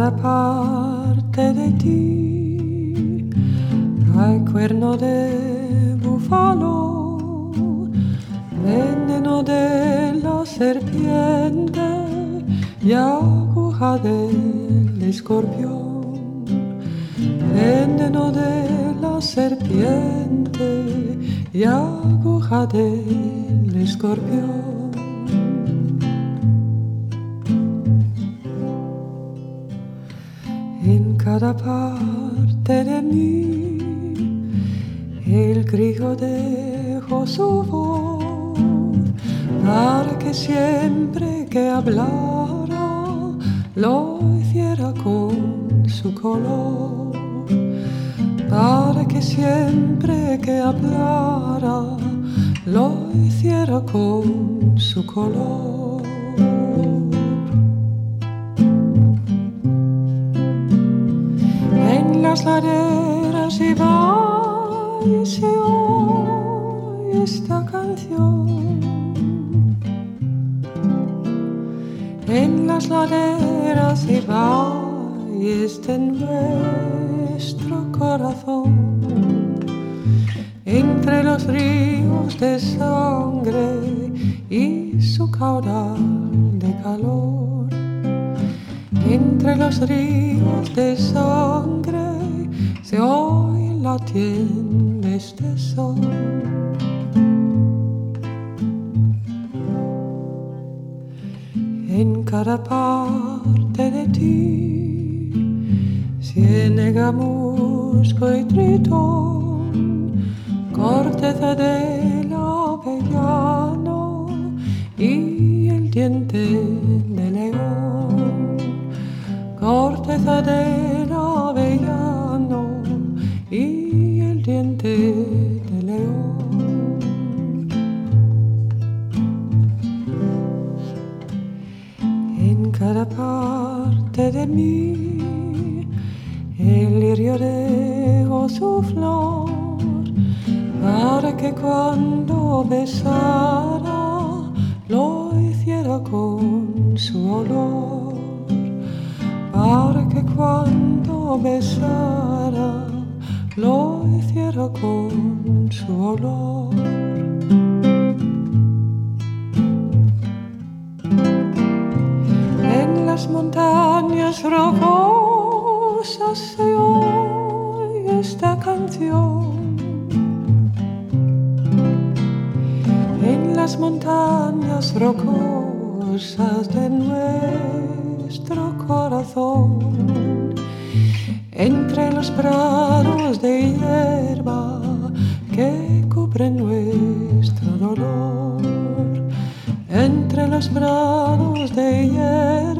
cada parte de ti hay cuerno de búfalo, veneno de la serpiente y aguja del escorpión, veneno de la serpiente y aguja del escorpión. En cada parte de mí el grillo dejó su voz para que siempre que hablara lo hiciera con su color, para que siempre que hablara lo hiciera con su color. En las laderas y valles se oye esta canción. En las laderas y valles de nuestro corazón, entre los ríos de sangre y su caudal de calor, entre los ríos de sangre se oye latiendo este sol. En cada parte de ti, ciénega, musgo y tritón, corteza del avellano y el diente de león, corteza del avellano y el diente de león. En cada parte de mí el lirio dejó su flor para que cuando besara lo hiciera con su olor, para que cuando besara lo hiciera con su olor. En las montañas rocosas se oye esta canción. En las montañas rocosas de nuestro corazón, entre los prados de hierba que cubren nuestro dolor, entre los prados de hierba